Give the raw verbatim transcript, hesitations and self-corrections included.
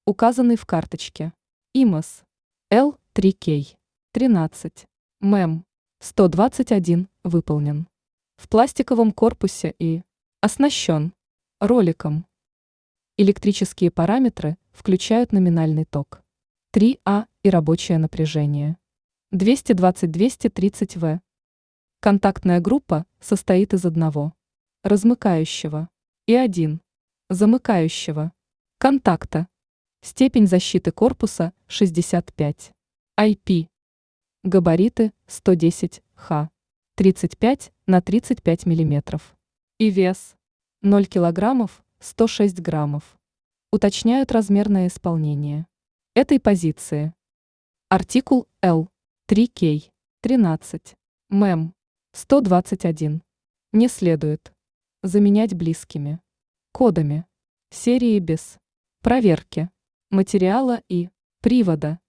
указанный в карточке. ИМОС Л три кей тринадцать МЭМ сто двадцать один выполнен. В пластиковом корпусе и оснащен роликом. Электрические параметры включают номинальный ток три А и рабочее напряжение двести двадцать — двести тридцать вольт. Контактная группа состоит из одного размыкающего и один замыкающего контакта. Степень защиты корпуса шестьдесят пять. ай пи. Габариты сто десять ха. тридцать пять на тридцать пять миллиметров. И вес ноль килограммов сто шесть граммов. Уточняют размерное исполнение этой позиции. Артикул Л три кей тринадцать МЭМ сто двадцать один не следует заменять близкими кодами серии без проверки материала и привода.